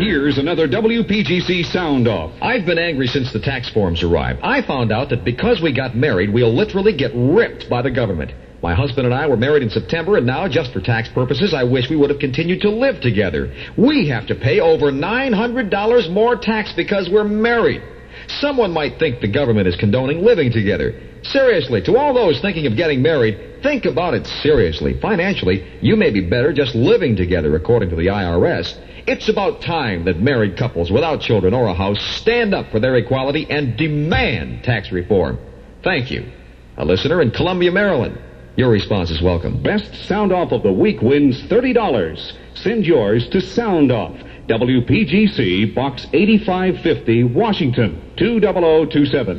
here's another WPGC Sound Off. I've been angry since the tax forms arrived. I found out that because we got married, we'll literally get ripped by the government. My husband and I were married in September, and now, just for tax purposes, I wish we would have continued to live together. We have to pay over $900 more tax because we're married. Someone might think the government is condoning living together. Seriously, to all those thinking of getting married, think about it seriously. Financially, you may be better just living together, according to the IRS. It's about time that married couples without children or a house stand up for their equality and demand tax reform. Thank you. A listener in Columbia, Maryland. Your response is welcome. Best Sound Off of the week wins $30. Send yours to Sound Off, WPGC, Box 8550, Washington, 20027.